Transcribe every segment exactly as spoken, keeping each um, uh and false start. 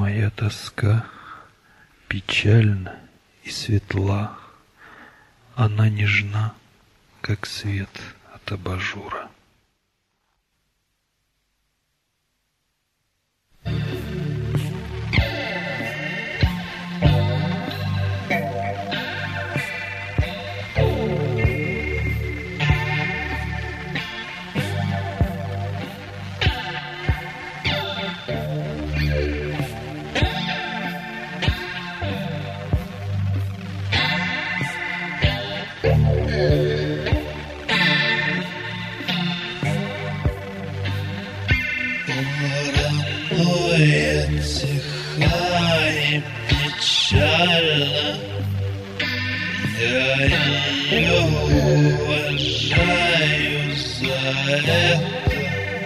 Моя тоска печальна и светла, она нежна, как свет от абажура. Паранойя тиха и печальна, я ее уважаю за это.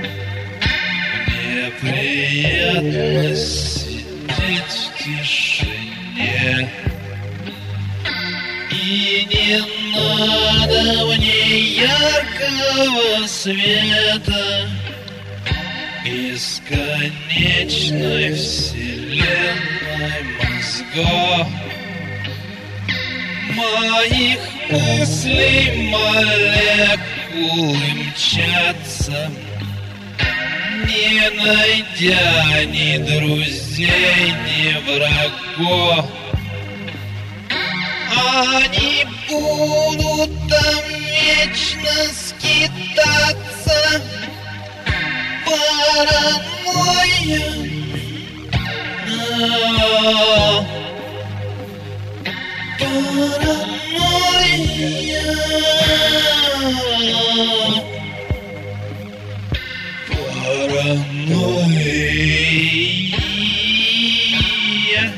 Мне приятно сидеть в тишине, и не надо мне яркого света бесконечной вселенной мозгов. Моих мыслей молекулы мчатся, не найдя ни друзей, ни врагов. Они будут там вечно скитаться. Паранойя, а, паранойя, паранойя,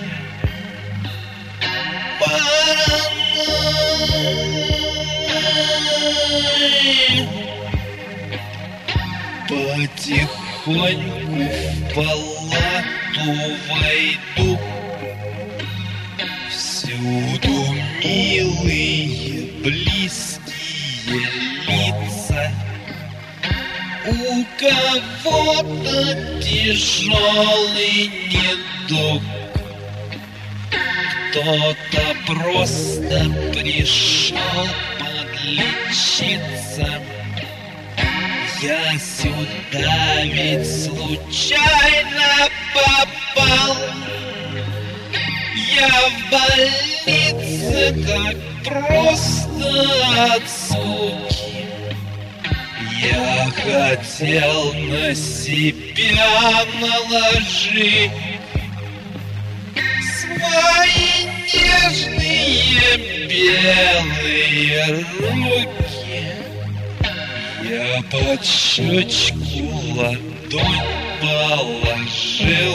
паранойя. Потихоньку в палату войду, всюду милые, близкие лица. У кого-то тяжелый недуг, кто-то просто пришел подлечиться. Я сюда ведь случайно попал. Я в больнице так просто от скуки. Я хотел на себя наложить свои нежные белые руки. Я под щечку ладонь положил,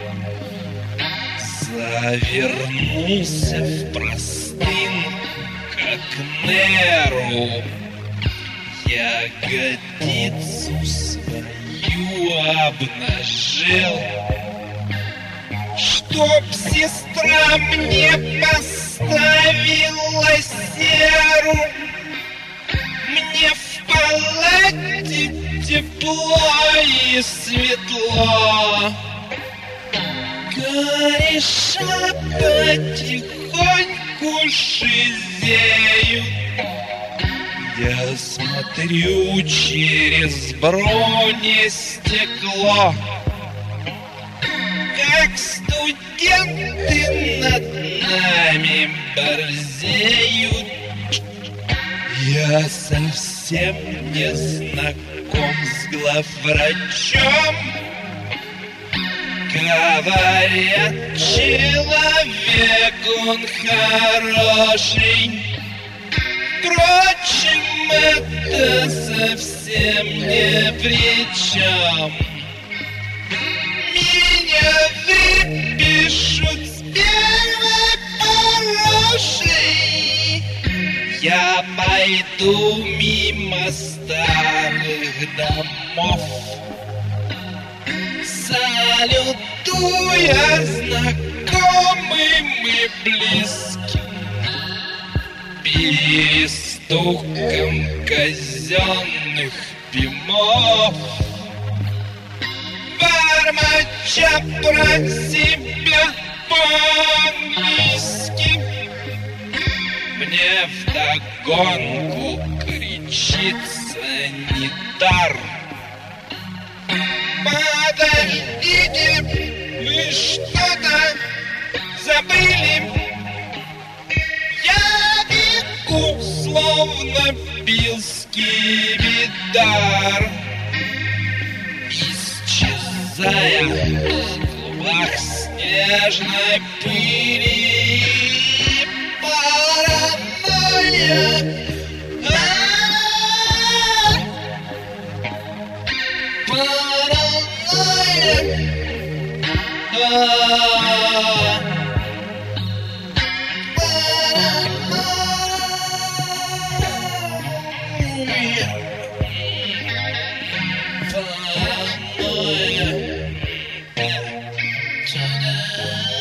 завернулся в простынь, как Неру. Ягодицу свою обнажил, чтоб сестра мне поставила серу. Мне в палате тепло и светло, кореша потихоньку шизеют. Я смотрю через бронестекло, как студенты над нами борзеют. Я совсем не знаком с главврачом. Говорят, человек он хороший. Впрочем, это совсем не при чем. Меня выпишут с первой порошей. Я пойду мимо старых домов, салютуя знакомым и близким перестуком казенных бимов. бормоча про себя по-английски. Мне вдогонку кричит санитар: подождите, вы что-то забыли. Я бегу, словно бил скипидар, исчезая в клубах снежной пыли. Паранойя, паранойя, паранойя.